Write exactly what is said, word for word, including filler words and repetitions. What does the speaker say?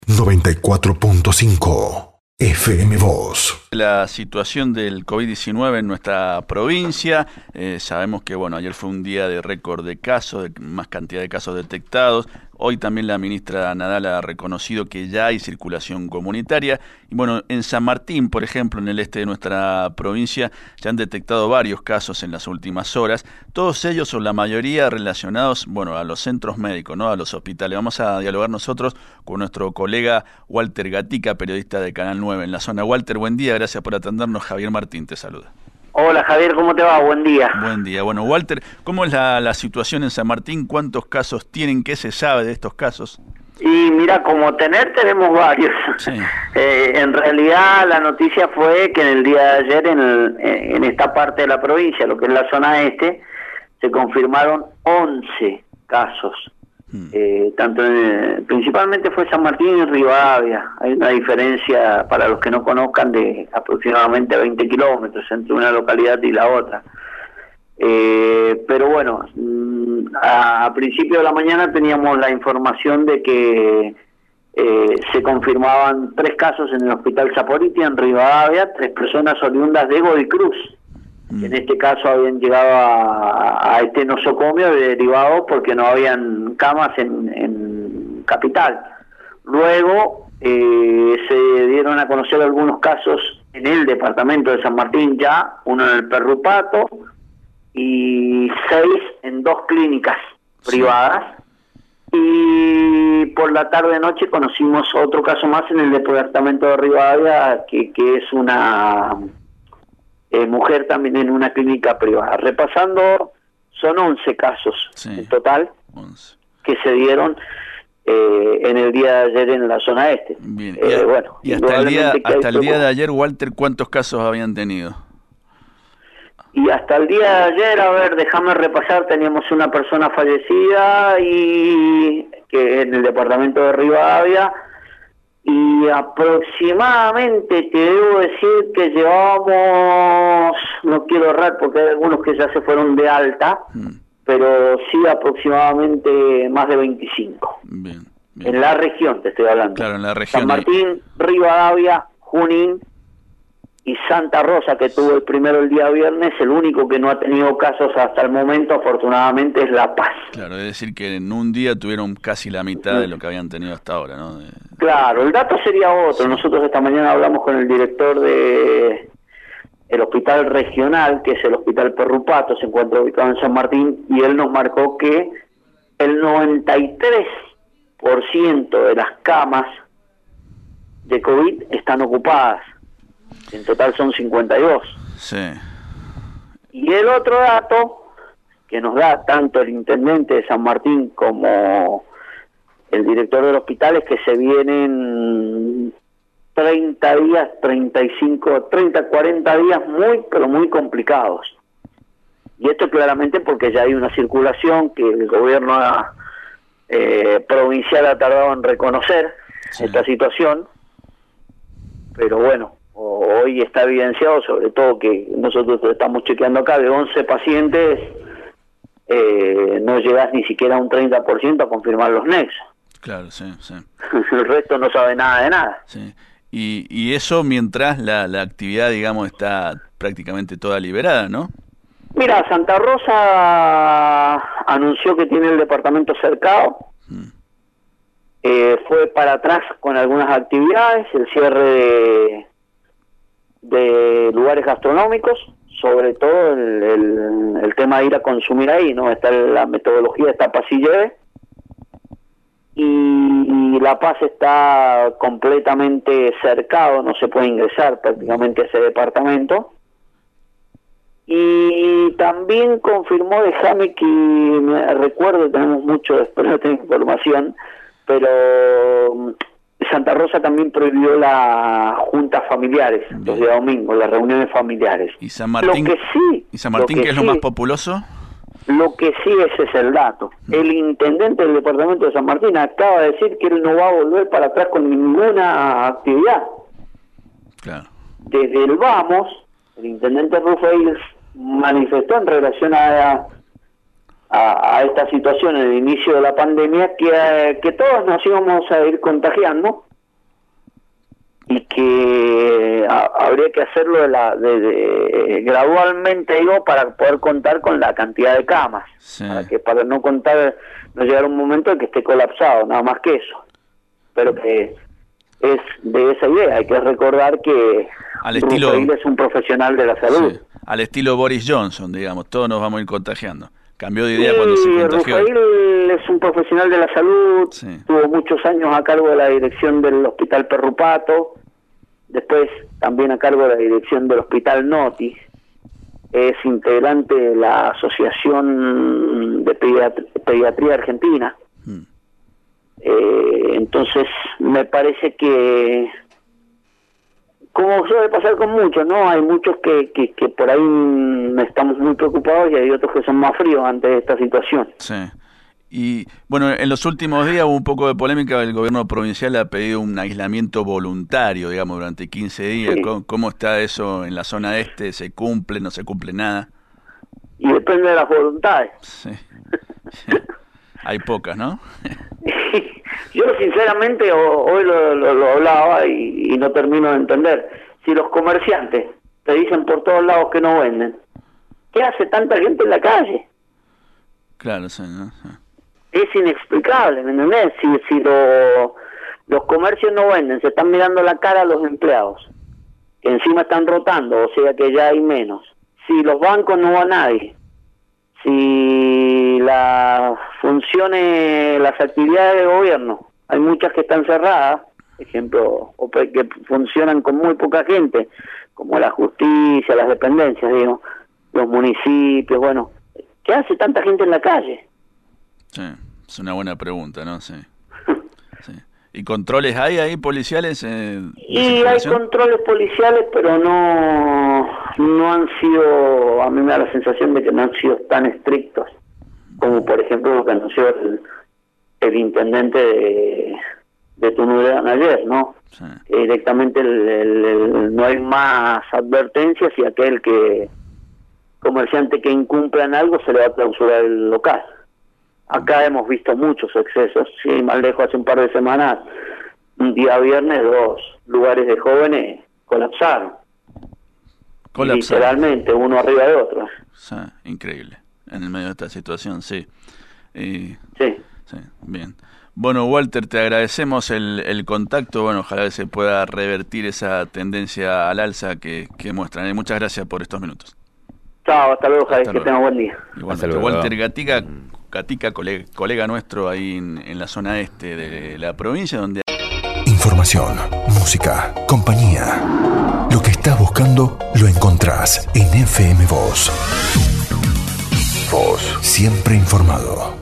noventa y cuatro punto cinco F M Voz. La situación del COVID diecinueve en nuestra provincia, eh, sabemos que bueno, ayer fue un día de récord de casos, de más cantidad de casos detectados. Hoy también la ministra Nadal ha reconocido que ya hay circulación comunitaria. Y bueno, en San Martín, por ejemplo, en el este de nuestra provincia, ya han detectado varios casos en las últimas horas. Todos ellos o la mayoría relacionados, bueno, a los centros médicos, ¿no? A los hospitales. Vamos a dialogar nosotros con nuestro colega Walter Gatica, periodista de Canal nueve en la zona. Walter, buen día, gracias por atendernos. Javier Martín te saluda. Hola Javier, ¿cómo te va? Buen día. Buen día. Bueno, Walter, ¿cómo es la, la situación en San Martín? ¿Cuántos casos tienen? ¿Qué se sabe de estos casos? Y mira, como tener tenemos varios. Sí. eh, en realidad la noticia fue que en el día de ayer en, el, en esta parte de la provincia, lo que es la zona este, se confirmaron once casos. Hmm. Eh, tanto en, principalmente fue San Martín y Rivadavia. Hay una diferencia, para los que no conozcan, de aproximadamente veinte kilómetros entre una localidad y la otra. Eh, pero bueno, a, a principio de la mañana teníamos la información de que eh, se confirmaban tres casos en el hospital Saporiti, en Rivadavia, tres personas oriundas de Godoy Cruz. Mm. En este caso habían llegado a, a este nosocomio derivado porque no habían camas en, en Capital. Luego eh, se dieron a conocer algunos casos en el departamento de San Martín ya, uno en el Perrupato, y seis en dos clínicas privadas. Sí. Y por la tarde-noche conocimos otro caso más en el departamento de Rivadavia, que, que es una eh, mujer también en una clínica privada. Repasando, son once casos sí. en total once. Que se dieron eh, en el día de ayer en la zona este. Bien. Eh, y, a, bueno, y hasta el día, hasta el día de ayer, Walter, ¿cuántos casos habían tenido? Y hasta el día de ayer, a ver, déjame repasar, teníamos una persona fallecida y que en el departamento de Rivadavia, y aproximadamente te debo decir que llevábamos, no quiero errar porque hay algunos que ya se fueron de alta, mm. pero sí aproximadamente más de veinticinco. Bien, bien. En la región te estoy hablando. Claro, en la región. San Martín, Rivadavia, Junín y Santa Rosa, que tuvo el primero el día viernes. El único que no ha tenido casos hasta el momento, afortunadamente, es La Paz. Claro, es decir que en un día tuvieron casi la mitad de lo que habían tenido hasta ahora, ¿no? De... Claro, el dato sería otro. Sí. Nosotros esta mañana hablamos con el director de el hospital regional, que es el hospital Perrupato, se encuentra ubicado en San Martín, y él nos marcó que el noventa y tres por ciento de las camas de COVID están ocupadas. En total son cincuenta y dos. Sí. Y el otro dato que nos da tanto el intendente de San Martín como el director del hospital es que se vienen treinta días, treinta y cinco, treinta, cuarenta días muy, pero muy complicados. Y esto claramente porque ya hay una circulación que el gobierno ha, eh, provincial ha tardado en reconocer sí. esta situación. Pero bueno, hoy está evidenciado, sobre todo que nosotros estamos chequeando acá, de once pacientes, eh, no llegas ni siquiera a un treinta por ciento a confirmar los nexos. Claro, sí, sí. El resto no sabe nada de nada. Sí. Y, y eso mientras la, la actividad, digamos, está prácticamente toda liberada, ¿no? Mira, Santa Rosa anunció que tiene el departamento cercado. Hmm. Eh, fue para atrás con algunas actividades, el cierre de... de lugares gastronómicos, sobre todo el, el, el tema de ir a consumir ahí, ¿no? Está la metodología, está paz y lleve, y, y La Paz está completamente cercado, no se puede ingresar prácticamente a ese departamento. Y también confirmó, déjame que me recuerdo, tenemos mucho, espero no tener información, pero Santa Rosa también prohibió las juntas familiares, bien. Los días domingos, las reuniones familiares. ¿Y San Martín, lo que sí, ¿y San Martín, lo que, que es sí, lo más populoso? Lo que sí, ese es el dato. Mm. El intendente del departamento de San Martín acaba de decir que él no va a volver para atrás con ninguna actividad. Claro. Desde el Vamos, el intendente Rufeil manifestó en relación a... A, a esta situación en el inicio de la pandemia que, que todos nos íbamos a ir contagiando y que a, habría que hacerlo de la, de, de, gradualmente, digo, para poder contar con la cantidad de camas, sí. para que para no contar, no llegar a un momento en que esté colapsado, nada más que eso. Pero que es de esa idea, hay que recordar que al estilo Rufail es un profesional de la salud. Sí. Al estilo Boris Johnson, digamos, todos nos vamos a ir contagiando. Cambió de idea sí, cuando se contagió. Rufail es un profesional de la salud, sí. tuvo muchos años a cargo de la dirección del Hospital Perrupato, después también a cargo de la dirección del Hospital Noti, es integrante de la Asociación de Pediatría, Pediatría Argentina. Hmm. Eh, entonces me parece que, como suele pasar con muchos, ¿no? Hay muchos que, que, que por ahí estamos muy preocupados y hay otros que son más fríos ante esta situación. Sí. Y bueno, en los últimos días hubo un poco de polémica, el gobierno provincial ha pedido un aislamiento voluntario, digamos, durante quince días. Sí. ¿Cómo, ¿Cómo está eso en la zona este? ¿Se cumple, no se cumple nada? Y depende de las voluntades. Sí. Hay pocas, ¿no? Yo sinceramente hoy lo, lo, lo hablaba y, y no termino de entender. Si los comerciantes te dicen por todos lados que no venden, ¿qué hace tanta gente en la calle? Claro, sí, ¿no? Sí. Es inexplicable, ¿me entendés? Si, si lo, los comercios no venden, se están mirando la cara a los empleados, que encima están rotando, o sea que ya hay menos. Si los bancos no va nadie, si las funciones, las actividades de gobierno, hay muchas que están cerradas, por ejemplo, o que funcionan con muy poca gente, como la justicia, las dependencias, digo, los municipios, bueno, ¿qué hace tanta gente en la calle? Sí, es una buena pregunta, ¿no? Sí. Sí. ¿Y controles hay ahí policiales? Eh, y hay controles policiales, pero no no han sido, a mí me da la sensación de que no han sido tan estrictos como por ejemplo lo que anunció el, el intendente de, de Tunuyán ayer, ¿no? Sí. Que directamente el, el, el, no hay más advertencias y aquel que comerciante que incumplan algo se le va a clausurar el local. Acá hemos visto muchos excesos, sí, más lejos hace un par de semanas, un día viernes dos lugares de jóvenes colapsaron. Colapsaron. Literalmente, uno arriba de otro. Sí, increíble, en el medio de esta situación, sí. Y, sí. Sí, bien. Bueno, Walter, te agradecemos el, el contacto, bueno, ojalá se pueda revertir esa tendencia al alza que, que muestran. Muchas gracias por estos minutos. Chao, hasta luego, Javier, que tenga buen día. Igualmente, Walter Gatica, Gatica colega, colega nuestro ahí en, en la zona este de la provincia, donde... Información, música, compañía. Lo que estás buscando lo encontrás en F M Voz. Voz, siempre informado.